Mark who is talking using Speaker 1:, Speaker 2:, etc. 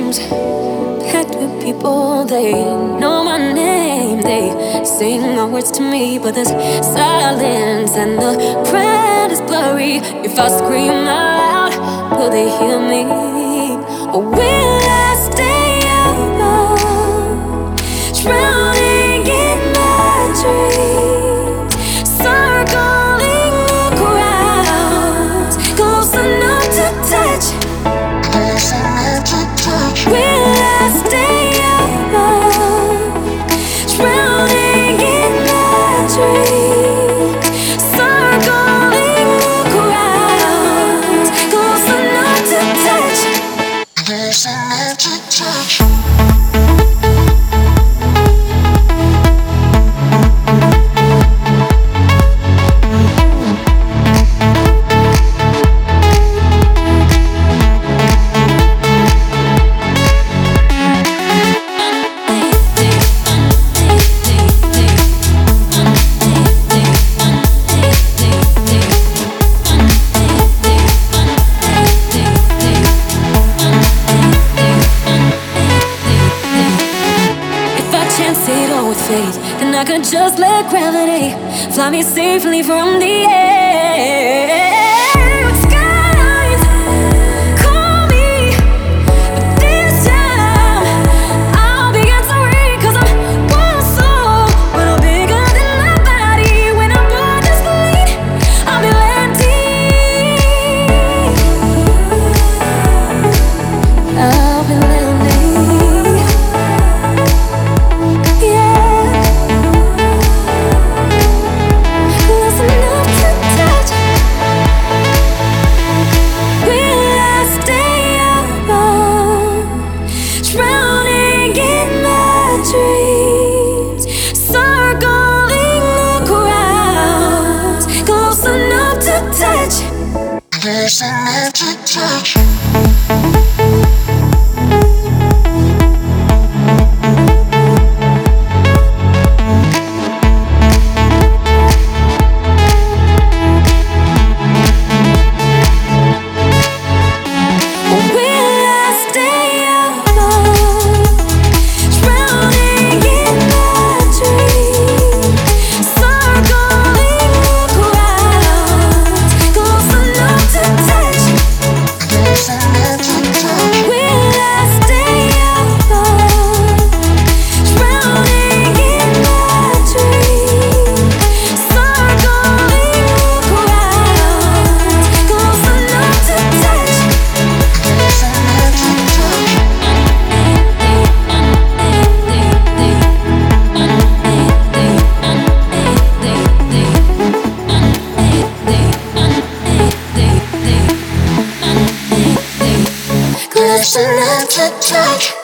Speaker 1: rooms packed with people. They know my name, they sing my words to me, but there's silence and the crowd is blurry. If I scream out, will they hear me? Or will I stay alone, drowning in my dreams, circling the crowds, close enough to touch, close enough to touch? Will I stay alone, drowning in my dreams, circling the crowds, close enough to touch, close enough to touch? Then I could just let gravity fly me safely from the air. Skies call me, but this time I'll be answering, 'cause I'm one soul, but I'm bigger than my body. When I'm born to bleed, I'll be landing. I'll be landing. Yeah. Close enough to touch. Close enough to touch.